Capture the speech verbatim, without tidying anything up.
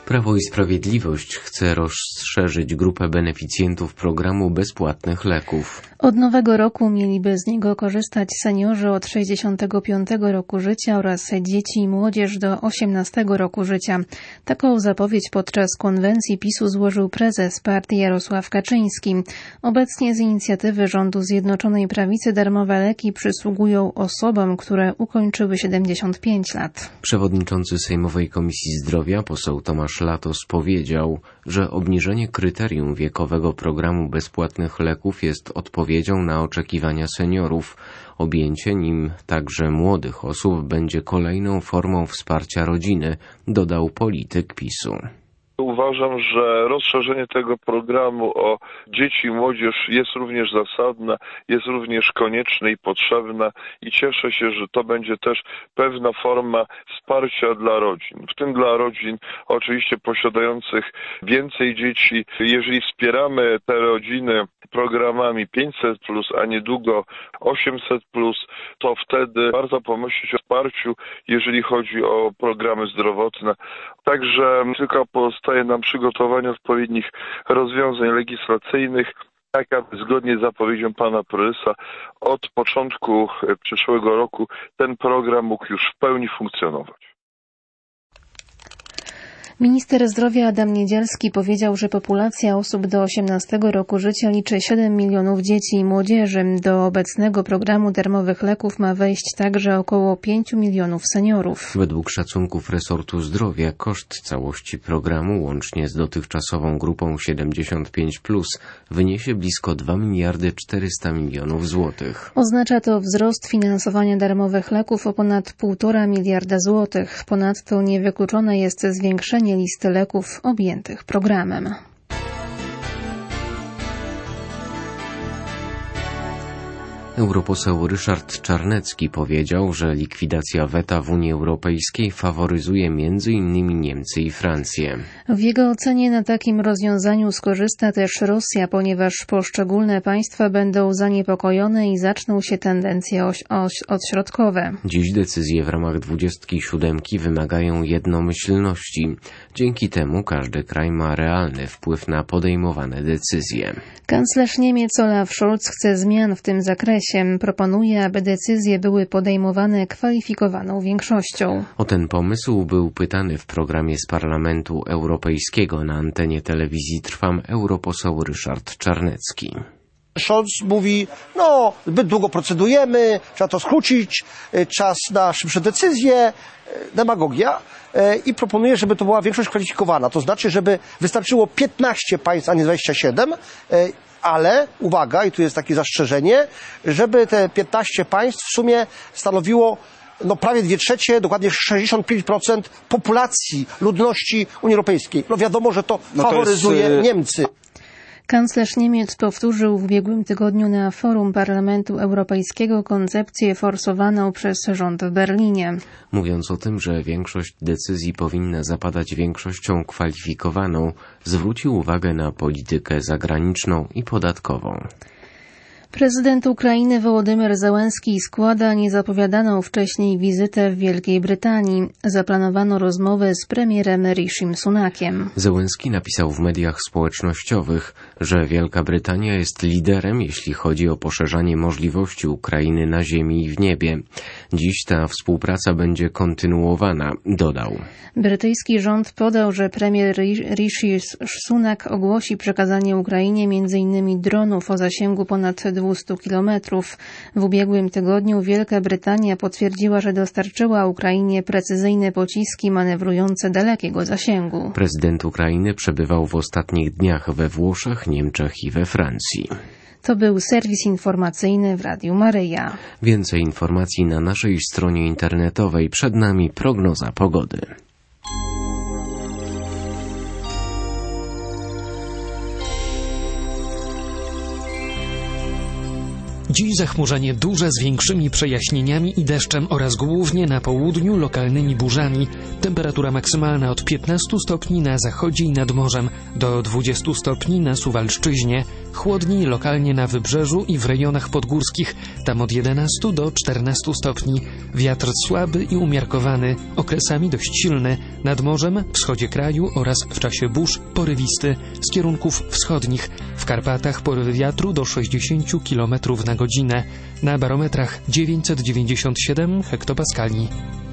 Prawo i Sprawiedliwość chce rozszerzyć grupę beneficjentów programu bezpłatnych leków. Od nowego roku mieliby z niego korzystać seniorzy od sześćdziesiątego piątego roku życia oraz dzieci i młodzież do osiemnastego roku życia. Taką zapowiedź podczas konwencji PiSu złożył prezes partii Jarosław Kaczyński. Obecnie z inicjatywy rządu Zjednoczonej Prawicy darmowe leki przysługują osobom, które ukończyły siedemdziesiąt pięć lat. Przewodniczący Sejmowej Komisji Zdrowia, poseł Tomasz Latos, powiedział, że obniżenie kryterium wiekowego programu bezpłatnych leków jest odpowiedzią na oczekiwania seniorów. Objęcie nim także młodych osób będzie kolejną formą wsparcia rodziny, dodał polityk PiSu. Uważam, że rozszerzenie tego programu o dzieci i młodzież jest również zasadne, jest również konieczne i potrzebne i cieszę się, że to będzie też pewna forma wsparcia dla rodzin. W tym dla rodzin oczywiście posiadających więcej dzieci. Jeżeli wspieramy te rodziny programami pięćset plus, a niedługo osiemset plus, to wtedy warto pomyśleć o wsparciu, jeżeli chodzi o programy zdrowotne. Także tylko pozostaje nam przygotowanie odpowiednich rozwiązań legislacyjnych, tak aby zgodnie z zapowiedzią pana prezesa od początku przyszłego roku ten program mógł już w pełni funkcjonować. Minister zdrowia Adam Niedzielski powiedział, że populacja osób do osiemnastego roku życia liczy siedem milionów dzieci i młodzieży. Do obecnego programu darmowych leków ma wejść także około pięć milionów seniorów. Według szacunków resortu zdrowia koszt całości programu łącznie z dotychczasową grupą siedemdziesiąt pięć plus wyniesie blisko dwa miliardy czterysta milionów złotych. Oznacza to wzrost finansowania darmowych leków o ponad półtora miliarda złotych. Ponadto niewykluczone jest zwiększenie listy leków objętych programem. Europoseł Ryszard Czarnecki powiedział, że likwidacja weta w Unii Europejskiej faworyzuje między innymi Niemcy i Francję. W jego ocenie na takim rozwiązaniu skorzysta też Rosja, ponieważ poszczególne państwa będą zaniepokojone i zaczną się tendencje oś- oś- odśrodkowe. Dziś decyzje w ramach dwudziestki siódemki wymagają jednomyślności. Dzięki temu każdy kraj ma realny wpływ na podejmowane decyzje. Kanclerz Niemiec Olaf Scholz chce zmian w tym zakresie. Proponuje, aby decyzje były podejmowane kwalifikowaną większością. O ten pomysł był pytany w programie z Parlamentu Europejskiego na antenie telewizji Trwam europoseł Ryszard Czarnecki. Scholz mówi, no zbyt długo procedujemy, trzeba to skrócić, czas na szybsze decyzje, demagogia i proponuje, żeby to była większość kwalifikowana. To znaczy, żeby wystarczyło piętnaście państw, a nie dwadzieścia siedem, ale, uwaga, i tu jest takie zastrzeżenie, żeby te piętnaście państw w sumie stanowiło no, prawie dwie trzecie, dokładnie sześćdziesiąt pięć procent populacji, ludności Unii Europejskiej. No wiadomo, że to no faworyzuje to jest... Niemcy. Kanclerz Niemiec powtórzył w ubiegłym tygodniu na forum Parlamentu Europejskiego koncepcję forsowaną przez rząd w Berlinie. Mówiąc o tym, że większość decyzji powinna zapadać większością kwalifikowaną, zwrócił uwagę na politykę zagraniczną i podatkową. Prezydent Ukrainy Wołodymyr Zełenski składa niezapowiadaną wcześniej wizytę w Wielkiej Brytanii. Zaplanowano rozmowę z premierem Rishim Sunakiem. Zełenski napisał w mediach społecznościowych, że Wielka Brytania jest liderem, jeśli chodzi o poszerzanie możliwości Ukrainy na ziemi i w niebie. Dziś ta współpraca będzie kontynuowana, dodał. Brytyjski rząd podał, że premier Rishi Sunak ogłosi przekazanie Ukrainie między innymi dronów o zasięgu ponad dwieście kilometrów. W ubiegłym tygodniu Wielka Brytania potwierdziła, że dostarczyła Ukrainie precyzyjne pociski manewrujące dalekiego zasięgu. Prezydent Ukrainy przebywał w ostatnich dniach we Włoszech, Niemczech i we Francji. To był serwis informacyjny w Radiu Maryja. Więcej informacji na naszej stronie internetowej. Przed nami prognoza pogody. Dziś zachmurzenie duże z większymi przejaśnieniami i deszczem oraz głównie na południu lokalnymi burzami. Temperatura maksymalna od piętnastu stopni na zachodzie i nad morzem do dwudziestu stopni na Suwalszczyźnie. Chłodniej lokalnie na wybrzeżu i w rejonach podgórskich, tam od jedenastu do czternastu stopni. Wiatr słaby i umiarkowany, okresami dość silny. Nad morzem, w wschodzie kraju oraz w czasie burz porywisty z kierunków wschodnich. W Karpatach porywy wiatru do sześćdziesięciu kilometrów na godzinę. Na barometrach dziewięćset dziewięćdziesiąt siedem hektopaskali.